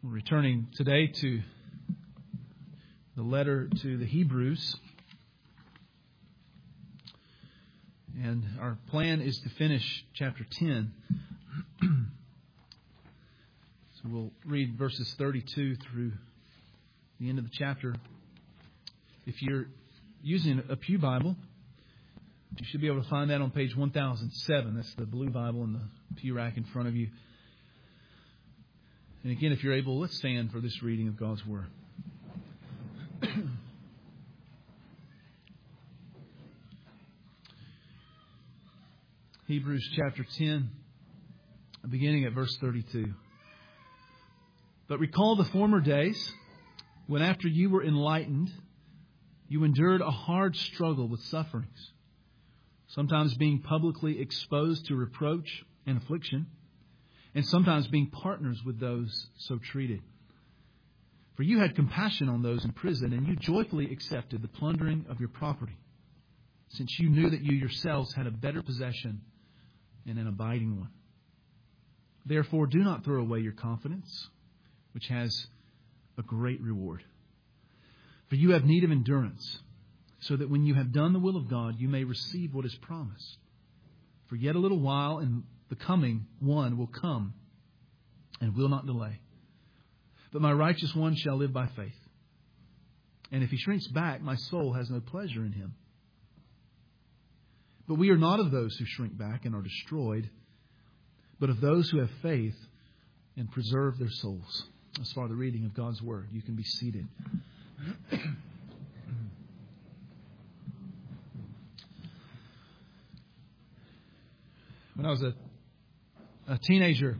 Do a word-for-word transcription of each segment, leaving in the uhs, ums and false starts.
We're returning today to the letter to the Hebrews. And our plan is to finish chapter ten. So we'll read verses thirty-two through the end of the chapter. If you're using a Pew Bible, you should be able to find that on page one thousand seven. That's the blue Bible in the pew rack in front of you. And again, if you're able, let's stand for this reading of God's Word. Hebrews chapter ten, beginning at verse thirty-two. But recall the former days, when after you were enlightened, you endured a hard struggle with sufferings, sometimes being publicly exposed to reproach and affliction, and sometimes being partners with those so treated. For you had compassion on those in prison, and you joyfully accepted the plundering of your property, since you knew that you yourselves had a better possession and an abiding one. Therefore, do not throw away your confidence, which has a great reward. For you have need of endurance, so that when you have done the will of God, you may receive what is promised. For yet a little while, and the coming one will come and will not delay. But my righteous one shall live by faith. And if he shrinks back, my soul has no pleasure in him. But we are not of those who shrink back and are destroyed, but of those who have faith and preserve their souls. As far as the reading of God's Word, you can be seated. When I was a, a teenager,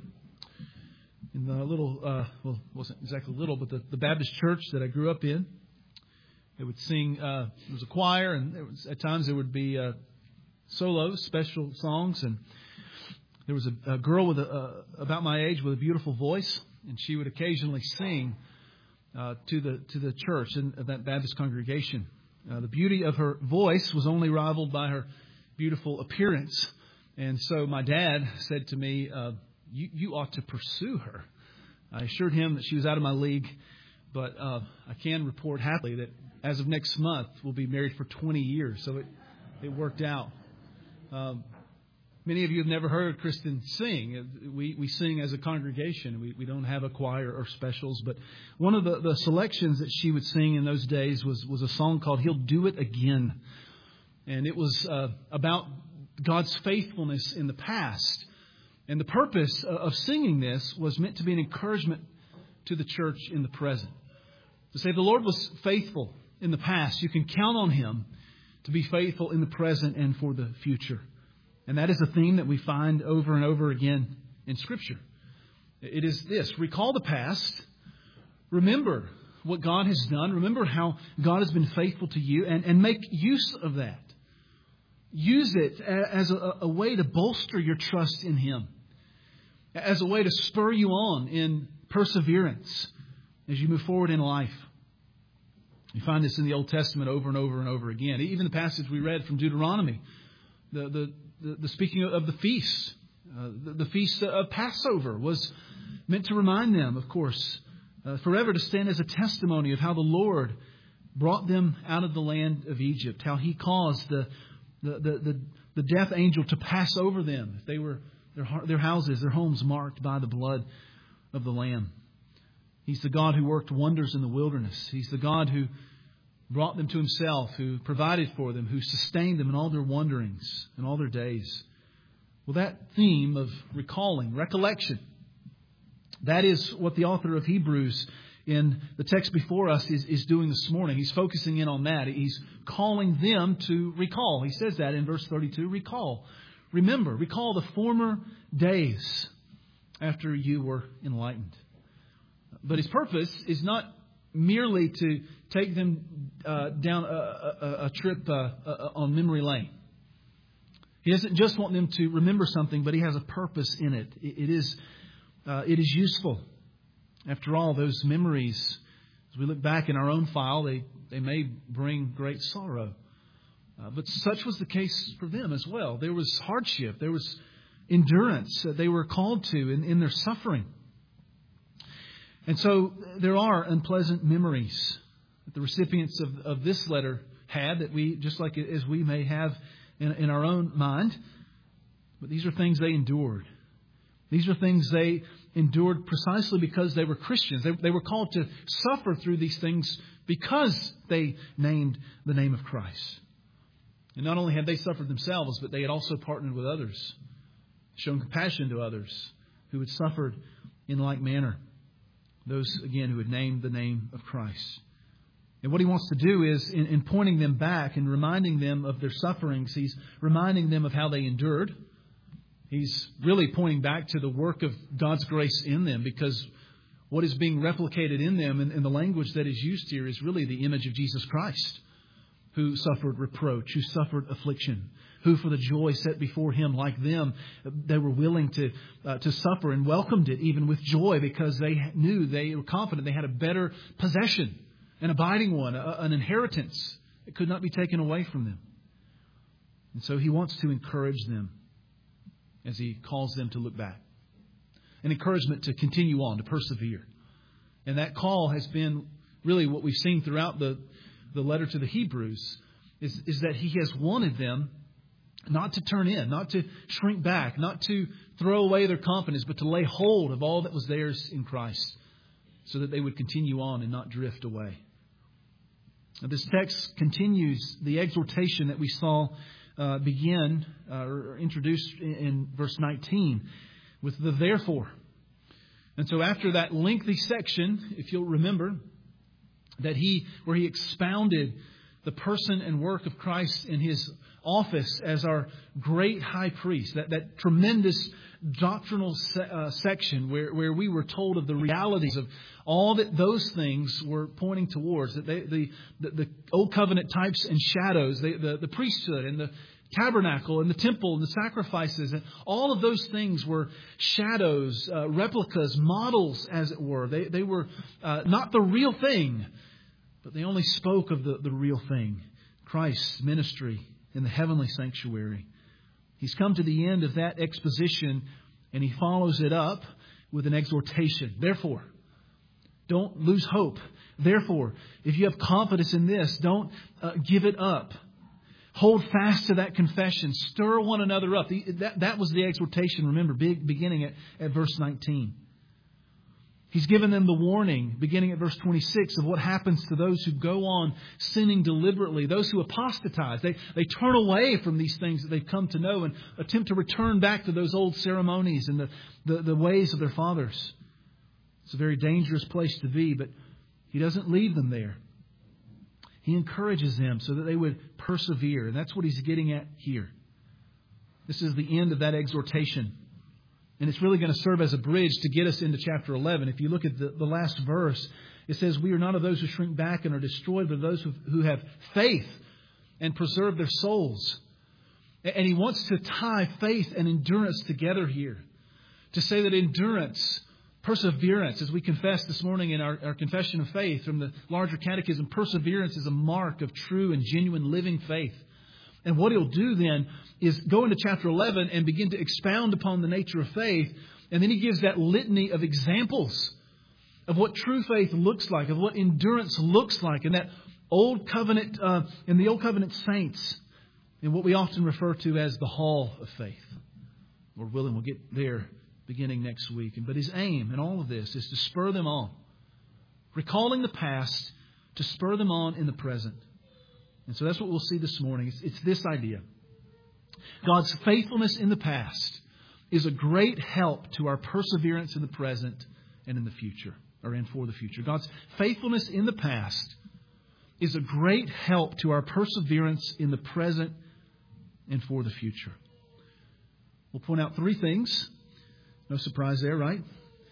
in the little, uh, well, it wasn't exactly little, but the, the Baptist church that I grew up in, they would sing, uh, there was a choir, and there was, at times there would be uh, solos, special songs, and there was a, a girl with a, uh, about my age with a beautiful voice, and she would occasionally sing uh, to the to the church and that Baptist congregation. Uh, the beauty of her voice was only rivaled by her beautiful appearance. And so my dad said to me, uh, you, you ought to pursue her. I assured him that she was out of my league, but uh, I can report happily that as of next month, we'll be married for twenty years. So it, it worked out. Um, many of you have never heard Kristen sing. We, we sing as a congregation. We, we don't have a choir or specials. But one of the, the selections that she would sing in those days was, was a song called He'll Do It Again. And it was uh, about God's faithfulness in the past. And the purpose of singing this was meant to be an encouragement to the church in the present. To say the Lord was faithful in the past. You can count on Him to be faithful in the present and for the future. And that is a theme that we find over and over again in Scripture. It is this: recall the past, remember what God has done, remember how God has been faithful to you, and, and make use of that. Use it as a, a way to bolster your trust in Him, as a way to spur you on in perseverance as you move forward in life. You find this in the Old Testament over and over and over again. Even the passage we read from Deuteronomy, the the, the, the speaking of the feasts, uh, the, the feast of Passover was meant to remind them, of course, uh, forever to stand as a testimony of how the Lord brought them out of the land of Egypt, how He caused the The, the, the, the death angel to pass over them if they were their, their houses, their homes marked by the blood of the Lamb. He's the God who worked wonders in the wilderness. He's the God who brought them to Himself, who provided for them, who sustained them in all their wanderings and all their days. Well, that theme of recalling, recollection, that is what the author of Hebrews in the text before us is, is doing this morning. He's focusing in on that. He's calling them to recall. He says that in verse thirty-two, recall. Remember, recall the former days after you were enlightened. But his purpose is not merely to take them uh, down a, a, a trip uh, uh, on memory lane. He doesn't just want them to remember something, but he has a purpose in it. It, it is uh, it is useful. After all, those memories, as we look back in our own file, they, they may bring great sorrow. Uh, but such was the case for them as well. There was hardship. There was endurance that they were called to in, in their suffering. And so there are unpleasant memories that the recipients of, of this letter had, that we, just like as we may have in, in our own mind. But these are things they endured. These are things they endured precisely because they were Christians. They, they were called to suffer through these things because they named the name of Christ. And not only had they suffered themselves, but they had also partnered with others, shown compassion to others who had suffered in like manner. Those, again, who had named the name of Christ. And what he wants to do is, in, in pointing them back and reminding them of their sufferings, he's reminding them of how they endured. He's really pointing back to the work of God's grace in them, because what is being replicated in them, and, and the language that is used here, is really the image of Jesus Christ, who suffered reproach, who suffered affliction, who for the joy set before him, like them, they were willing to uh, to suffer and welcomed it even with joy, because they knew, they were confident they had a better possession, an abiding one, a, an inheritance that could not be taken away from them. And so he wants to encourage them as he calls them to look back. An encouragement to continue on, to persevere. And that call has been really what we've seen throughout the, the letter to the Hebrews, is, is that he has wanted them not to turn in, not to shrink back, not to throw away their confidence, but to lay hold of all that was theirs in Christ, so that they would continue on and not drift away. Now, this text continues the exhortation that we saw uh, begin uh, or introduced in, in verse nineteen with the therefore. And so after that lengthy section, if you'll remember, that he where he expounded the person and work of Christ in his office as our great high priest, that, that tremendous doctrinal se- uh, section where, where we were told of the realities of all that those things were pointing towards, that they, the, the, the old covenant types and shadows, the, the, the priesthood and the tabernacle and the temple and the sacrifices, and all of those things were shadows, uh, replicas, models, as it were. They, they were uh, not the real thing, but they only spoke of the, the real thing, Christ's ministry in the heavenly sanctuary. He's come to the end of that exposition, and he follows it up with an exhortation. Therefore, don't lose hope. Therefore, if you have confidence in this, don't uh, give it up. Hold fast to that confession. Stir one another up. The, that, that was the exhortation, remember, big, beginning at, at verse nineteen. He's given them the warning, beginning at verse twenty-six, of what happens to those who go on sinning deliberately, those who apostatize. They, they turn away from these things that they've come to know and attempt to return back to those old ceremonies and the, the, the ways of their fathers. It's a very dangerous place to be, but he doesn't leave them there. He encourages them so that they would persevere. And that's what he's getting at here. This is the end of that exhortation. And it's really going to serve as a bridge to get us into chapter eleven. If you look at the, the last verse, it says, we are not of those who shrink back and are destroyed, but of those who, who have faith and preserve their souls. And he wants to tie faith and endurance together here. To say that endurance, perseverance, as we confessed this morning in our, our confession of faith from the larger catechism, perseverance is a mark of true and genuine living faith. And what he'll do then is go into chapter eleven and begin to expound upon the nature of faith. And then he gives that litany of examples of what true faith looks like, of what endurance looks like, and that old covenant, uh, in the old covenant saints, in what we often refer to as the hall of faith. Lord willing, we'll get there beginning next week. But his aim in all of this is to spur them on, recalling the past, to spur them on in the present. And so that's what we'll see this morning. It's, it's this idea. God's faithfulness in the past is a great help to our perseverance in the present and in the future, or in for the future. God's faithfulness in the past is a great help to our perseverance in the present and for the future. We'll point out three things. No surprise there, right?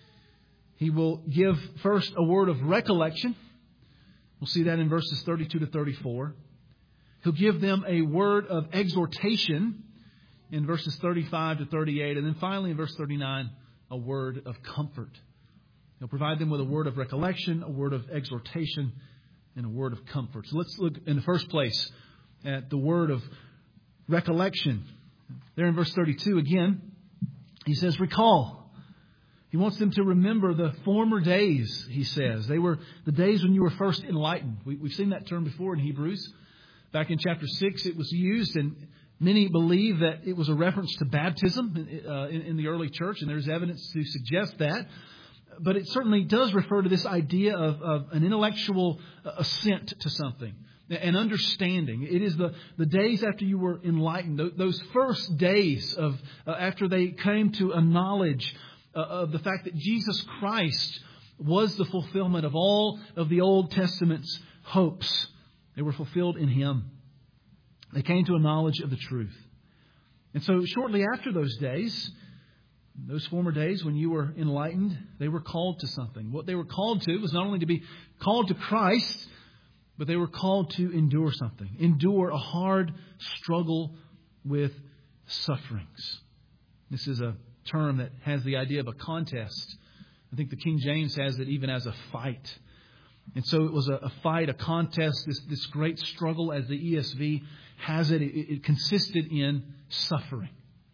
He will give first a word of recollection. We'll see that in verses thirty-two to thirty-four. He'll give them a word of exhortation in verses thirty-five to thirty-eight. And then finally in verse thirty-nine, a word of comfort. He'll provide them with a word of recollection, a word of exhortation, and a word of comfort. So let's look in the first place at the word of recollection. There in verse thirty-two again, he says, recall. He wants them to remember the former days, he says. They were the days when you were first enlightened. We, we've seen that term before in Hebrews. Back in chapter six, it was used, and many believe that it was a reference to baptism uh, in, in the early church, and there's evidence to suggest that. But it certainly does refer to this idea of, of an intellectual assent to something, an understanding. It is the, the days after you were enlightened, those first days of uh, after they came to a knowledge uh, of the fact that Jesus Christ was the fulfillment of all of the Old Testament's hopes. They were fulfilled in Him. They came to a knowledge of the truth. And so shortly after those days, those former days when you were enlightened, they were called to something. What they were called to was not only to be called to Christ, but they were called to endure something. Endure a hard struggle with sufferings. This is a term that has the idea of a contest. I think the King James has it even as a fight. And so it was a, a fight, a contest, this, this great struggle, as the E S V has it. It, it consisted in suffering.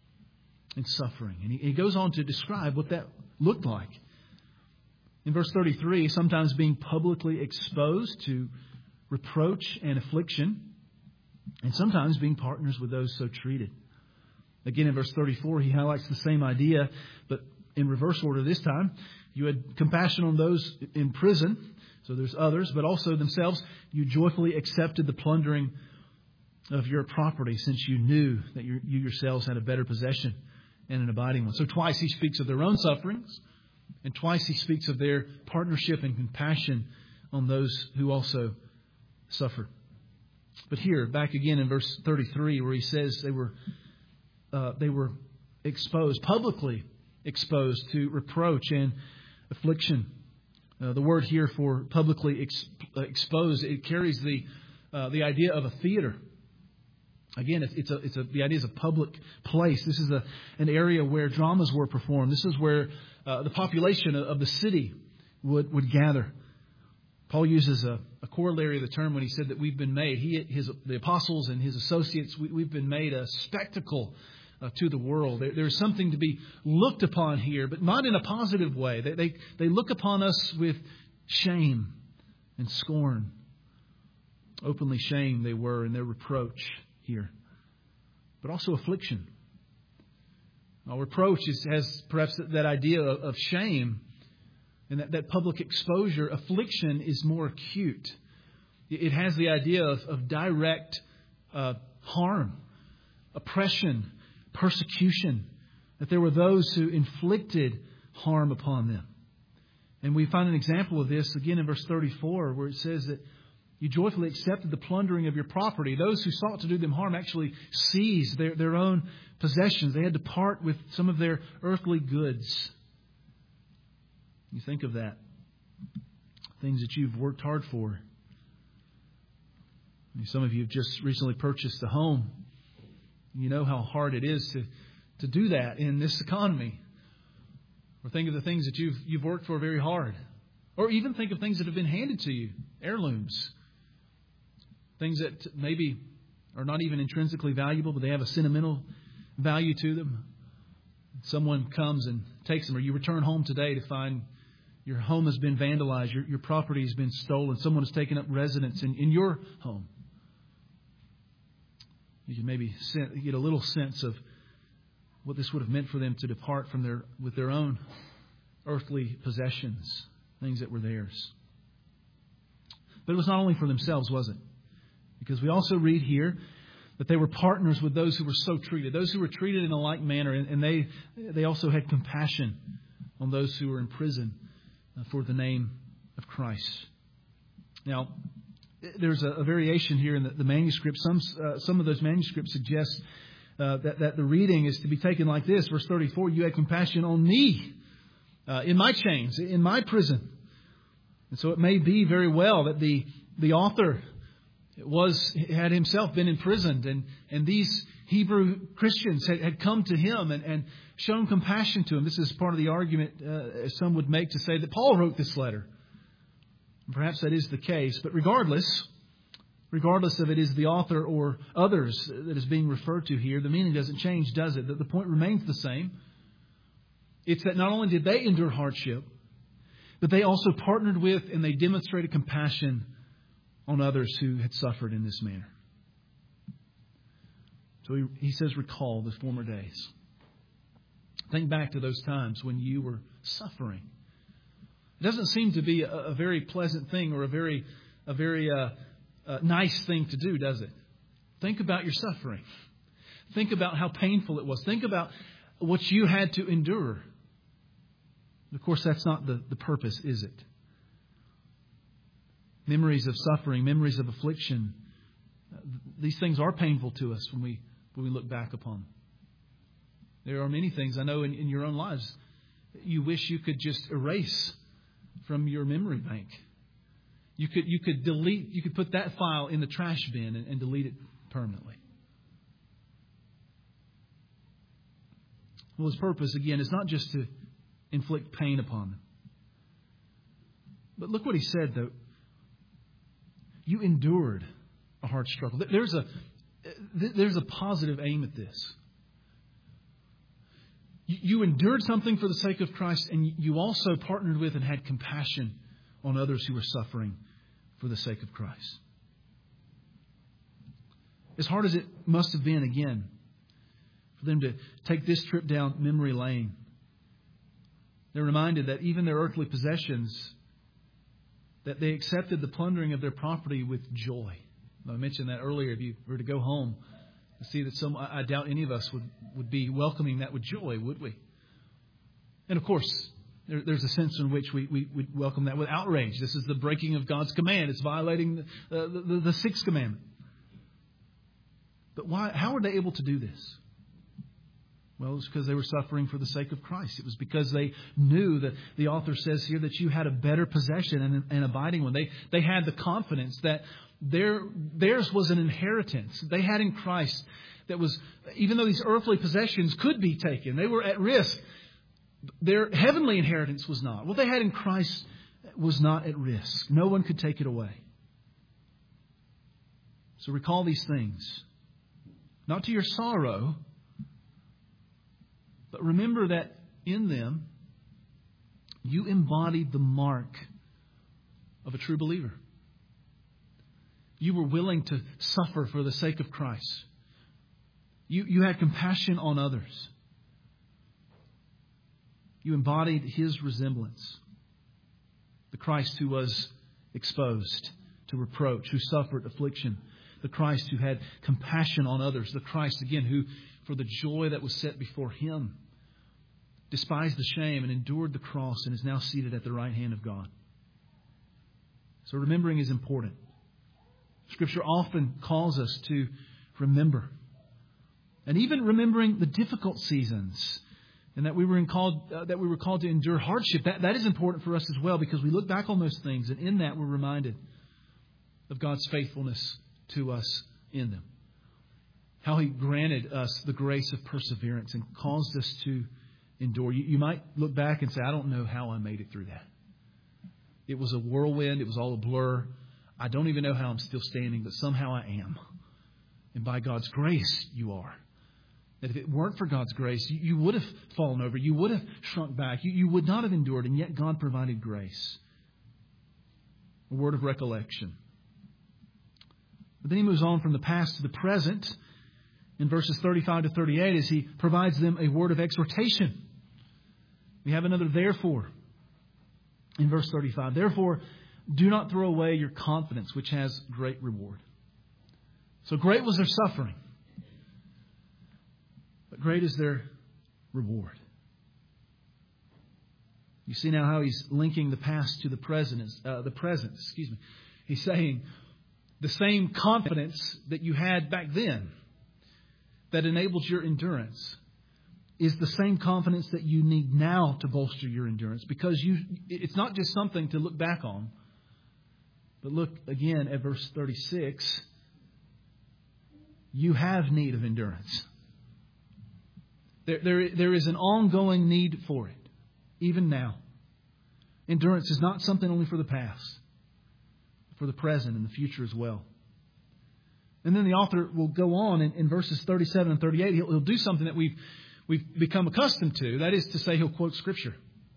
In suffering. And he, he goes on to describe what that looked like. In verse thirty-three, sometimes being publicly exposed to reproach and affliction, and sometimes being partners with those so treated. Again, in verse thirty-four, he highlights the same idea, but in reverse order this time. You had compassion on those in prison. So there's others, but also themselves. You joyfully accepted the plundering of your property, since you knew that you yourselves had a better possession and an abiding one. So twice he speaks of their own sufferings, and twice he speaks of their partnership and compassion on those who also suffered. But here, back again in verse thirty-three, where he says they were uh, they were exposed, publicly exposed to reproach and affliction. Uh, the word here for publicly ex- exposed, it carries the uh, the idea of a theater. Again, it's, it's a it's a the idea is a public place. This is a an area where dramas were performed. This is where uh, the population of the city would would gather. Paul uses a, a corollary of the term when he said that we've been made. He, his the apostles and his associates, we, we've been made a spectacle Uh, to the world. There, there's something to be looked upon here, but not in a positive way. They, they they look upon us with shame and scorn. Openly shame they were in their reproach here, but also affliction. Now, reproach is, has perhaps that idea of, of shame, and that, that public exposure. Affliction is more acute. It has the idea of, of direct uh, harm, oppression, persecution, that there were those who inflicted harm upon them. And we find an example of this again in verse thirty-four, where it says that you joyfully accepted the plundering of your property. Those who sought to do them harm actually seized their, their own possessions. They had to part with some of their earthly goods. You think of that. Things that you've worked hard for. Some of you have just recently purchased a home. You know how hard it is to, to do that in this economy. Or think of the things that you've you've worked for very hard. Or even think of things that have been handed to you, heirlooms. Things that maybe are not even intrinsically valuable, but they have a sentimental value to them. Someone comes and takes them, or you return home today to find your home has been vandalized, your, your property has been stolen, someone has taken up residence in, in your home. You can maybe get a little sense of what this would have meant for them to depart from their with their own earthly possessions, things that were theirs. But it was not only for themselves, was it? Because we also read here that they were partners with those who were so treated, those who were treated in a like manner, and they they also had compassion on those who were in prison for the name of Christ. Now, there's a, a variation here in the, the manuscript. Some uh, some of those manuscripts suggest uh, that, that the reading is to be taken like this. Verse thirty-four, you had compassion on me uh, in my chains, in my prison. And so it may be very well that the, the author was had himself been imprisoned, and, and these Hebrew Christians had, had come to him and, and shown compassion to him. This is part of the argument uh, some would make to say that Paul wrote this letter. Perhaps that is the case, but regardless, regardless of it is the author or others that is being referred to here, the meaning doesn't change, does it? The point remains the same. It's that not only did they endure hardship, but they also partnered with and they demonstrated compassion on others who had suffered in this manner. So he, he says, recall the former days. Think back to those times when you were suffering. It doesn't seem to be a, a very pleasant thing or a very, a very uh, uh, nice thing to do, does it? Think about your suffering. Think about how painful it was. Think about what you had to endure. Of course, that's not the, the purpose, is it? Memories of suffering, memories of affliction. These things are painful to us when we when we look back upon them. There are many things I know in, in your own lives you wish you could just erase from your memory bank. You could you could delete, you could put that file in the trash bin and, and delete it permanently. Well, his purpose, again, is not just to inflict pain upon them. But look what he said, though. You endured a hard struggle. There's a there's a positive aim at this. You endured something for the sake of Christ, and you also partnered with and had compassion on others who were suffering for the sake of Christ. As hard as it must have been, again, for them to take this trip down memory lane, they're reminded that even their earthly possessions, that they accepted the plundering of their property with joy. I mentioned that earlier. If you were to go home and see that some, I doubt any of us would, would be welcoming that with joy, would we? And of course, there, there's a sense in which we, we would welcome that with outrage. This is the breaking of God's command. It's violating the, uh, the, the sixth commandment. But why? How were they able to do this? Well, it was because they were suffering for the sake of Christ. It was because they knew that the author says here that you had a better possession and an abiding one. They they had the confidence that their theirs was an inheritance they had in Christ that was, even though these earthly possessions could be taken, they were at risk. Their heavenly inheritance was not. What they had in Christ was not at risk. No one could take it away. So recall these things, not to your sorrow, but remember that in them, you embodied the mark of a true believer. You were willing to suffer for the sake of Christ. You, you had compassion on others. You embodied His resemblance. The Christ who was exposed to reproach, who suffered affliction. The Christ who had compassion on others. The Christ, again, who, for the joy that was set before Him, despised the shame and endured the cross and is now seated at the right hand of God. So remembering is important. Scripture often calls us to remember. And even remembering the difficult seasons, and that we were in called uh, that we were called to endure hardship. That that is important for us as well, because we look back on those things, and in that we're reminded of God's faithfulness to us in them. How He granted us the grace of perseverance and caused us to endure. You, you might look back and say, I don't know how I made it through that. It was a whirlwind. It was all a blur. I don't even know how I'm still standing, but somehow I am. And by God's grace, you are. That if it weren't for God's grace, you, you would have fallen over. You would have shrunk back. You, you would not have endured, and yet God provided grace. A word of recollection. But then he moves on from the past to the present in verses thirty-five to thirty-eight as he provides them a word of exhortation. We have another therefore in verse thirty-five. Therefore, do not throw away your confidence, which has great reward. So great was their suffering, but great is their reward. You see now how he's linking the past to the present. Uh, the present, excuse me. He's saying the same confidence that you had back then that enabled your endurance is the same confidence that you need now to bolster your endurance, because you it's not just something to look back on. But look again at verse thirty-six. You have need of endurance. There, there, there is an ongoing need for it, even now. Endurance is not something only for the past, for the present and the future as well. And then the author will go on in, in verses thirty-seven and thirty-eight. He'll, he'll do something that we've we've become accustomed to. That is to say, he'll quote Scripture.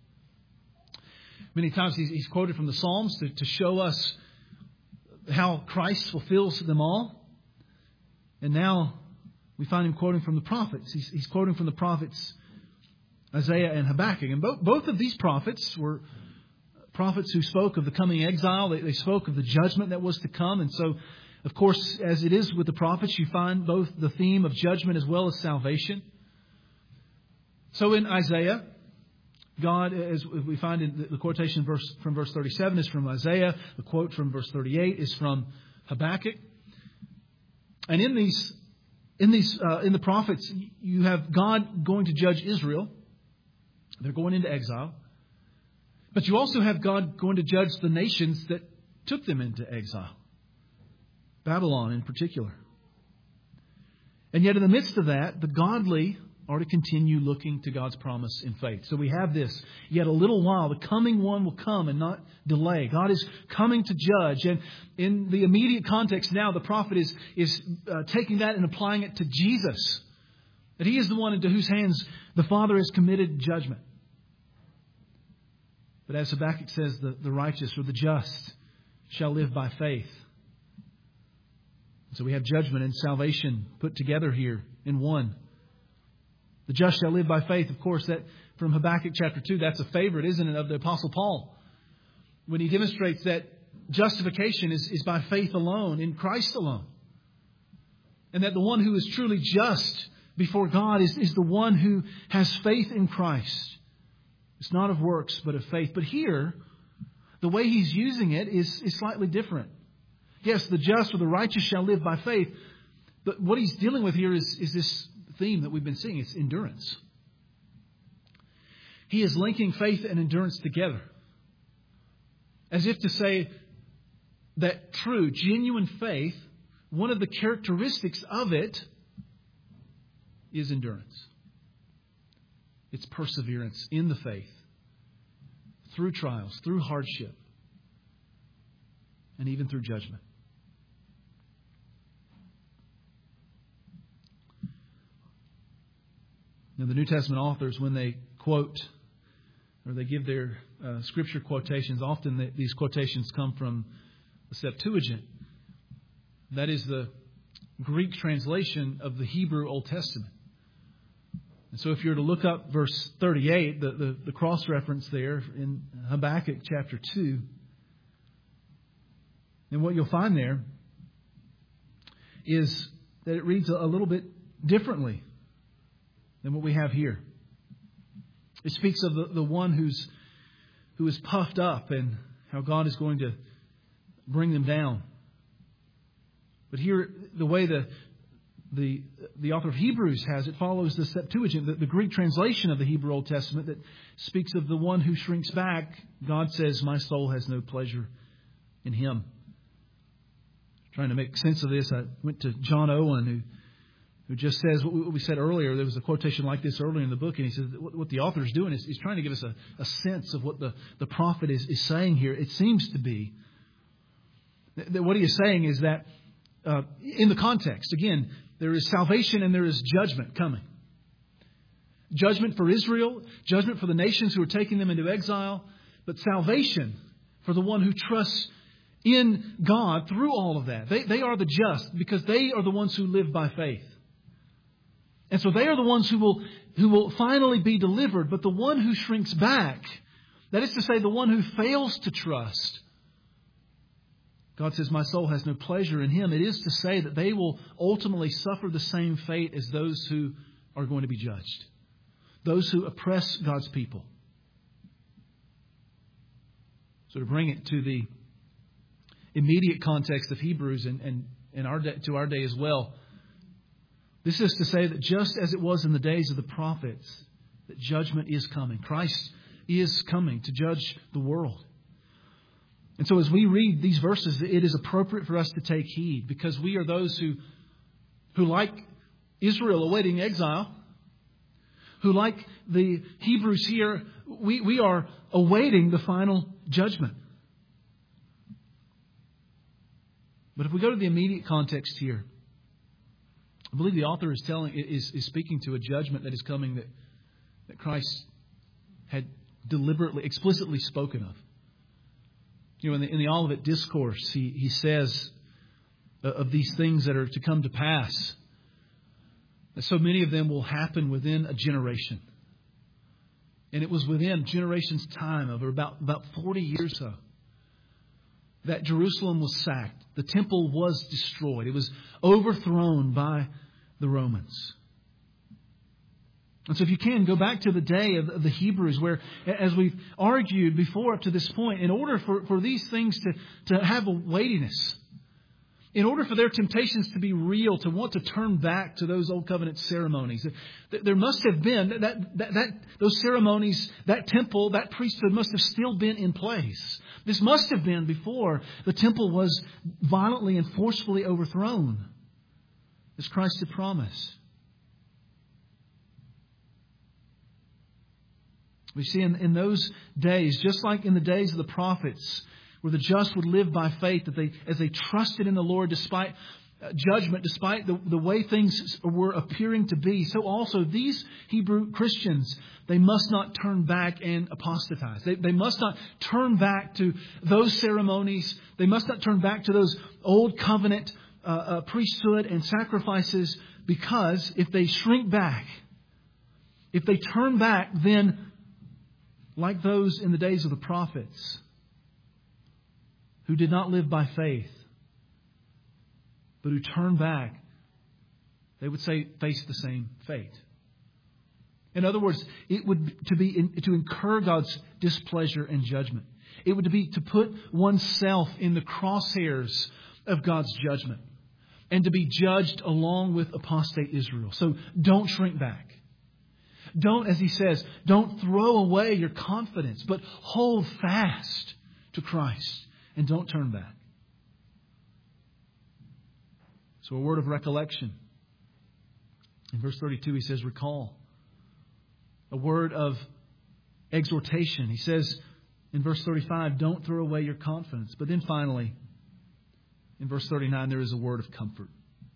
Many times he's, he's quoted from the Psalms to, to show us how Christ fulfills them all. And now we find him quoting from the prophets. He's, he's quoting from the prophets Isaiah and Habakkuk. And both, both of these prophets were prophets who spoke of the coming exile. They, they spoke of the judgment that was to come. And so, of course, as it is with the prophets, you find both the theme of judgment as well as salvation. So in Isaiah, God, as we find in the quotation verse from verse thirty-seven is from Isaiah. The quote from verse thirty-eight is from Habakkuk. And in these, in these, uh, in the prophets, you have God going to judge Israel. They're going into exile. But you also have God going to judge the nations that took them into exile. Babylon in particular. And yet in the midst of that, the godly are to continue looking to God's promise in faith. So we have this. Yet a little while, the coming one will come and not delay. God is coming to judge. And in the immediate context now, the prophet is, is uh, taking that and applying it to Jesus. That he is the one into whose hands the Father has committed judgment. But as Habakkuk says, the, the righteous or the just shall live by faith. So we have judgment and salvation put together here in one. The just shall live by faith. Of course, that from Habakkuk chapter two, that's a favorite, isn't it, of the Apostle Paul? When he demonstrates that justification is, is by faith alone, in Christ alone. And that the one who is truly just before God is, is the one who has faith in Christ. It's not of works, but of faith. But here, the way he's using it is, is slightly different. Yes, the just or the righteous shall live by faith. But what he's dealing with here is, is this theme that we've been seeing. It's endurance. He is linking faith and endurance together. As if to say that true, genuine faith, one of the characteristics of it is endurance. It's perseverance in the faith. Through trials, through hardship, and even through judgment. Now, the New Testament authors, when they quote or they give their uh, scripture quotations, often they, these quotations come from the Septuagint. That is the Greek translation of the Hebrew Old Testament. And so if you were to look up verse thirty-eight, the, the, the cross-reference there in Habakkuk chapter two, and what you'll find there is that it reads a little bit differently than what we have here. It speaks of the, the one who's who is puffed up and how God is going to bring them down. But here, the way the the the author of Hebrews has it follows the Septuagint, the, the Greek translation of the Hebrew Old Testament that speaks of the one who shrinks back. God says, "My soul has no pleasure in him." Trying to make sense of this, I went to John Owen, who who just says what we said earlier. There was a quotation like this earlier in the book, and he says what the author is doing is he's trying to give us a, a sense of what the, the prophet is, is saying here. It seems to be that what he is saying is that uh, in the context, again, there is salvation and there is judgment coming. Judgment for Israel, judgment for the nations who are taking them into exile, but salvation for the one who trusts in God through all of that. They, they are the just because they are the ones who live by faith. And so they are the ones who will who will finally be delivered. But the one who shrinks back, that is to say, the one who fails to trust, God says, "My soul has no pleasure in him." It is to say that they will ultimately suffer the same fate as those who are going to be judged. Those who oppress God's people. So to bring it to the immediate context of Hebrews and, and, and our day, to our day as well, this is to say that just as it was in the days of the prophets, that judgment is coming. Christ is coming to judge the world. And so as we read these verses, it is appropriate for us to take heed because we are those who, who like Israel awaiting exile, who like the Hebrews here, we, we are awaiting the final judgment. But if we go to the immediate context here, I believe the author is telling is, is speaking to a judgment that is coming that, that Christ had deliberately, explicitly spoken of. You know, in the, in the Olivet Discourse, he, he says of these things that are to come to pass, that so many of them will happen within a generation. And it was within generations' time, of about, about forty years so, that Jerusalem was sacked. The temple was destroyed. It was overthrown by the Romans. And so if you can, go back to the day of, of the Hebrews, where, as we've argued before up to this point, in order for, for these things to, to have a weightiness, in order for their temptations to be real, to want to turn back to those old covenant ceremonies, there must have been that, that, that those ceremonies, that temple, that priesthood must have still been in place. This must have been before the temple was violently and forcefully overthrown, as Christ had promised. We see in, in those days, just like in the days of the prophets, where the just would live by faith, that they, as they trusted in the Lord despite judgment, despite the, the way things were appearing to be, so also these Hebrew Christians, they must not turn back and apostatize. They, they must not turn back to those ceremonies. They must not turn back to those old covenant uh, uh, priesthood and sacrifices, because if they shrink back, if they turn back, then like those in the days of the prophets, who did not live by faith, but who turned back, they would say face the same fate. In other words, it would to be to incur God's displeasure and judgment. It would be to put oneself in the crosshairs of God's judgment, and to be judged along with apostate Israel. So don't shrink back. Don't, as he says, don't throw away your confidence, but hold fast to Christ. And don't turn back. So a word of recollection. In verse thirty-two, he says, recall. A word of exhortation. He says in verse thirty-five, don't throw away your confidence. But then finally, in verse thirty-nine, there is a word of comfort.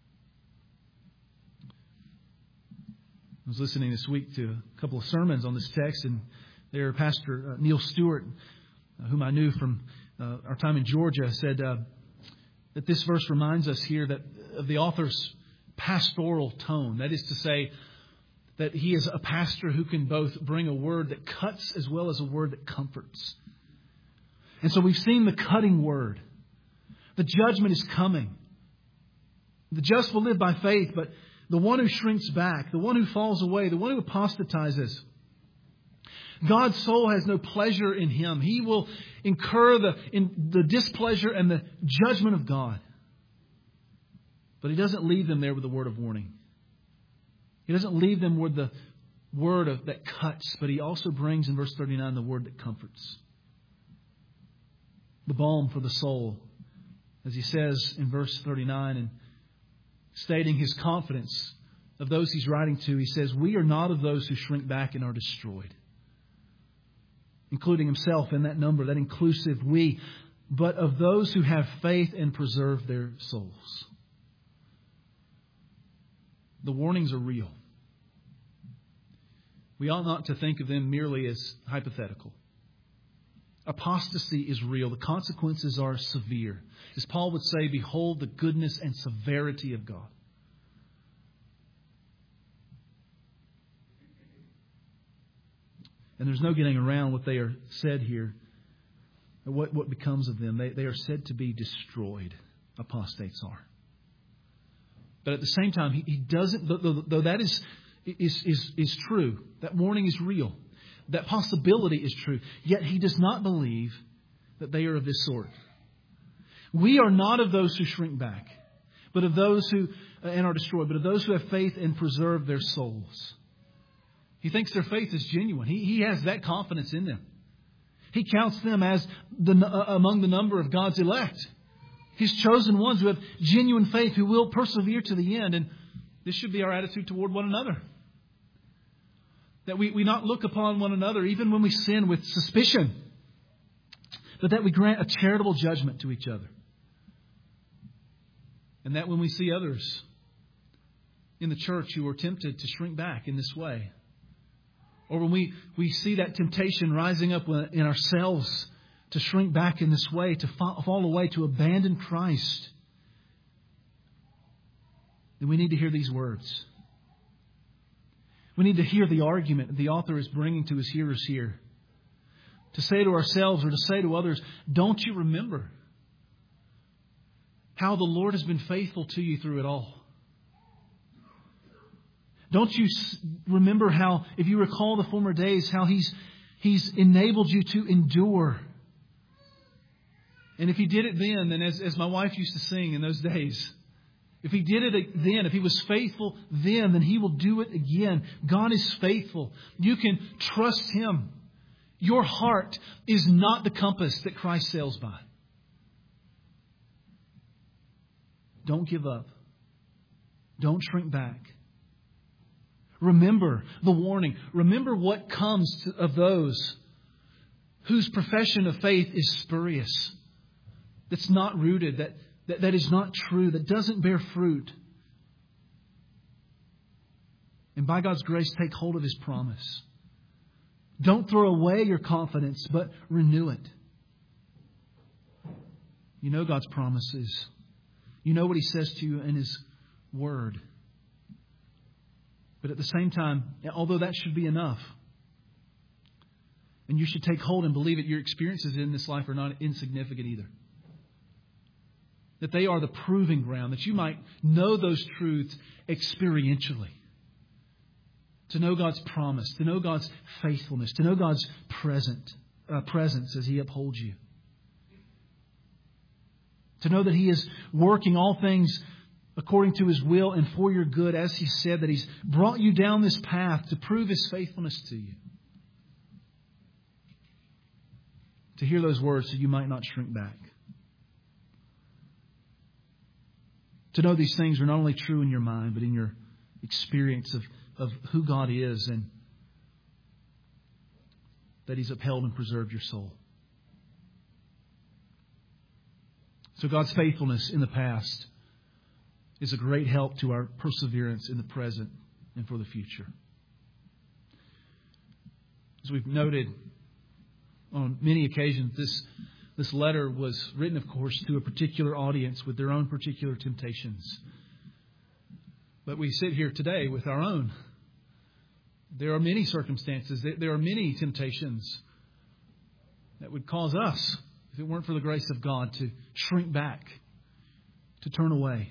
I was listening this week to a couple of sermons on this text, and there, Pastor Neil Stewart, whom I knew from Uh, our time in Georgia, said uh, that this verse reminds us here that of the author's pastoral tone. That is to say, that he is a pastor who can both bring a word that cuts as well as a word that comforts. And so we've seen the cutting word. The judgment is coming. The just will live by faith, but the one who shrinks back, the one who falls away, the one who apostatizes, God's soul has no pleasure in him. He will incur the, in the displeasure and the judgment of God. But he doesn't leave them there with a word of warning. He doesn't leave them with the word of, that cuts, but he also brings in verse thirty-nine the word that comforts. The balm for the soul. As he says in verse thirty-nine, and stating his confidence of those he's writing to, he says, we are not of those who shrink back and are destroyed. Including himself in that number, that inclusive we, but of those who have faith and preserve their souls. The warnings are real. We ought not to think of them merely as hypothetical. Apostasy is real. The consequences are severe. As Paul would say, behold the goodness and severity of God. And there's no getting around what they are said here. What, what becomes of them. They, they are said to be destroyed. Apostates are. But at the same time, he, he doesn't, though, though that is, is, is, is true, that warning is real, that possibility is true, yet he does not believe that they are of this sort. We are not of those who shrink back, but of those who, and are destroyed, but of those who have faith and preserve their souls. He thinks their faith is genuine. He, he has that confidence in them. He counts them as the, uh, among the number of God's elect. His chosen ones who have genuine faith, who will persevere to the end. And this should be our attitude toward one another. That we, we not look upon one another, even when we sin, with suspicion. But that we grant a charitable judgment to each other. And that when we see others in the church who are tempted to shrink back in this way. Or when we, we see that temptation rising up in ourselves to shrink back in this way, to fall away, to abandon Christ, then we need to hear these words. We need to hear the argument that the author is bringing to his hearers here. To say to ourselves or to say to others, don't you remember how the Lord has been faithful to you through it all? Don't you remember how, if you recall the former days, how He's He's enabled you to endure? And if He did it then, then as, as my wife used to sing in those days, if He did it then, if He was faithful then, then He will do it again. God is faithful. You can trust Him. Your heart is not the compass that Christ sails by. Don't give up. Don't shrink back. Remember the warning. Remember what comes to, of those whose profession of faith is spurious, that's not rooted, that, that, that is not true, that doesn't bear fruit. And by God's grace, take hold of His promise. Don't throw away your confidence, but renew it. You know God's promises. You know what He says to you in His Word. But at the same time, although that should be enough, and you should take hold and believe it, your experiences in this life are not insignificant either. That they are the proving ground, that you might know those truths experientially. To know God's promise, to know God's faithfulness, to know God's present, uh, presence as He upholds you. To know that He is working all things according to His will and for your good, as He said, that He's brought you down this path to prove His faithfulness to you. To hear those words so you might not shrink back. To know these things are not only true in your mind, but in your experience of, of who God is, and that He's upheld and preserved your soul. So God's faithfulness in the past is a great help to our perseverance in the present and for the future. As we've noted on many occasions, this, this letter was written, of course, to a particular audience with their own particular temptations. But we sit here today with our own. There are many circumstances, there are many temptations that would cause us, if it weren't for the grace of God, to shrink back, to turn away.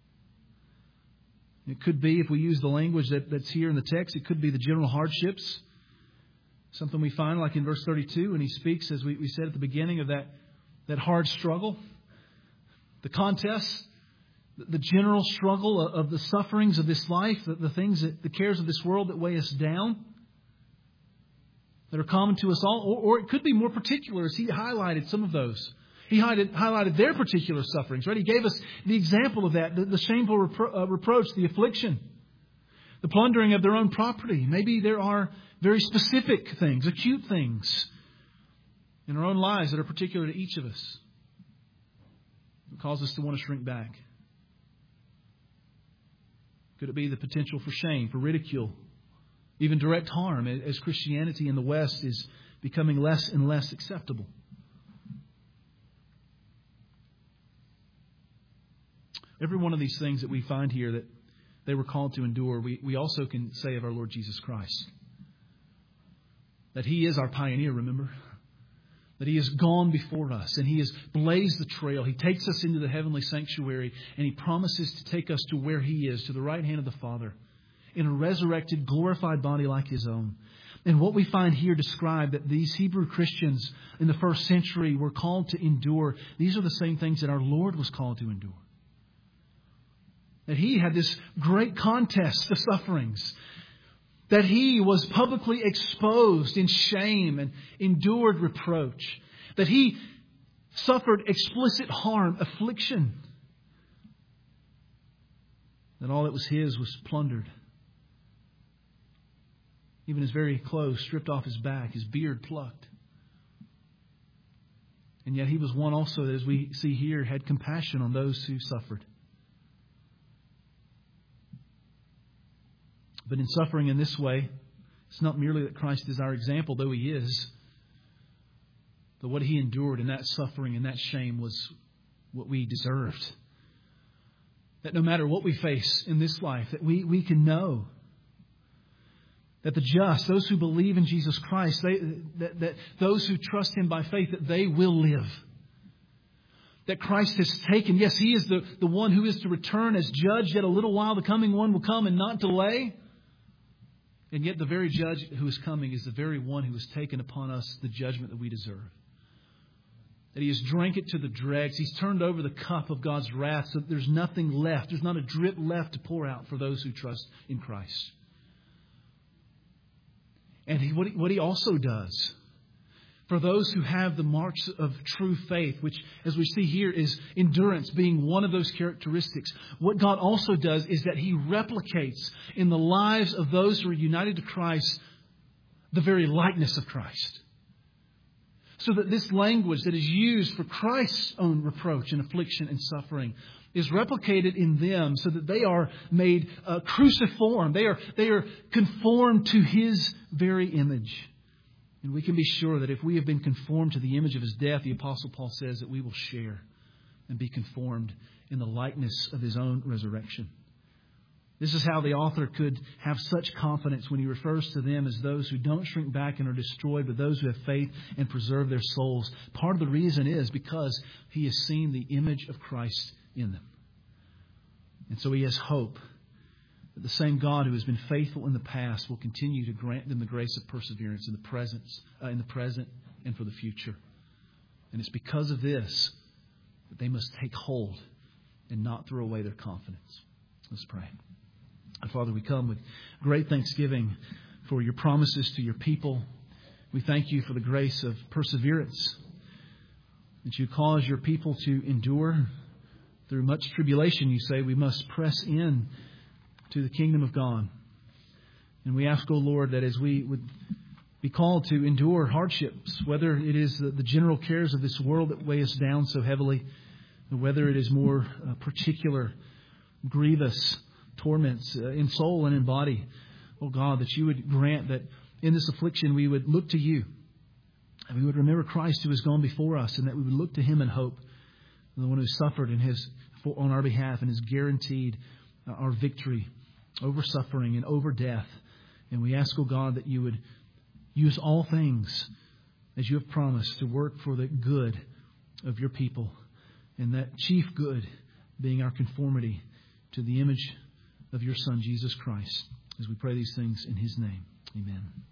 It could be, if we use the language that, that's here in the text, it could be the general hardships. Something we find like in verse thirty-two, when he speaks, as we, we said at the beginning, of that, that hard struggle. The contest, the general struggle of, of the sufferings of this life, the, the things, that, the cares of this world that weigh us down, that are common to us all. Or, or it could be more particular, as he highlighted some of those. He highlighted, highlighted their particular sufferings, right? He gave us the example of that, the, the shameful repro- uh, reproach, the affliction, the plundering of their own property. Maybe there are very specific things, acute things in our own lives that are particular to each of us that cause us to want to shrink back. Could it be the potential for shame, for ridicule, even direct harm, as Christianity in the West is becoming less and less acceptable? Every one of these things that we find here that they were called to endure, we, we also can say of our Lord Jesus Christ. That He is our pioneer, remember? That He has gone before us and He has blazed the trail. He takes us into the heavenly sanctuary and He promises to take us to where He is, to the right hand of the Father, in a resurrected, glorified body like His own. And what we find here described, that these Hebrew Christians in the first century were called to endure, these are the same things that our Lord was called to endure. That He had this great contest of sufferings. That He was publicly exposed in shame and endured reproach. That He suffered explicit harm, affliction. That all that was His was plundered. Even His very clothes stripped off His back, His beard plucked. And yet He was one also that, as we see here, had compassion on those who suffered. But in suffering in this way, it's not merely that Christ is our example, though He is, but what He endured in that suffering and that shame was what we deserved. That no matter what we face in this life, that we, we can know that the just, those who believe in Jesus Christ, they, that, that those who trust Him by faith, that they will live. That Christ has taken, yes, He is the, the one who is to return as judge. Yet a little while the coming one will come and not delay. And yet the very judge who is coming is the very one who has taken upon us the judgment that we deserve. That He has drank it to the dregs. He's turned over the cup of God's wrath so that there's nothing left. There's not a drip left to pour out for those who trust in Christ. And he, what, he, what He also does for those who have the marks of true faith, which, as we see here, is endurance being one of those characteristics. What God also does is that He replicates in the lives of those who are united to Christ the very likeness of Christ. So that this language that is used for Christ's own reproach and affliction and suffering is replicated in them so that they are made uh, cruciform. They are, they are conformed to His very image. And we can be sure that if we have been conformed to the image of His death, the Apostle Paul says that we will share and be conformed in the likeness of His own resurrection. This is how the author could have such confidence when he refers to them as those who don't shrink back and are destroyed, but those who have faith and preserve their souls. Part of the reason is because he has seen the image of Christ in them. And so he has hope that the same God who has been faithful in the past will continue to grant them the grace of perseverance in the present, uh, in the present and for the future. And it's because of this that they must take hold and not throw away their confidence. Let's pray. And Father, we come with great thanksgiving for Your promises to Your people. We thank You for the grace of perseverance, that You cause Your people to endure through much tribulation. You say we must press in to the kingdom of God. And we ask, O Lord, that as we would be called to endure hardships, whether it is the, the general cares of this world that weigh us down so heavily, or whether it is more uh, particular, grievous torments uh, in soul and in body, oh God, that You would grant that in this affliction we would look to You, and we would remember Christ who has gone before us, and that we would look to Him in hope, the one who suffered in his for, on our behalf and has guaranteed uh, our victory over suffering and over death. And we ask, oh God, that You would use all things as You have promised to work for the good of Your people, and that chief good being our conformity to the image of Your Son, Jesus Christ. As we pray these things in His name. Amen.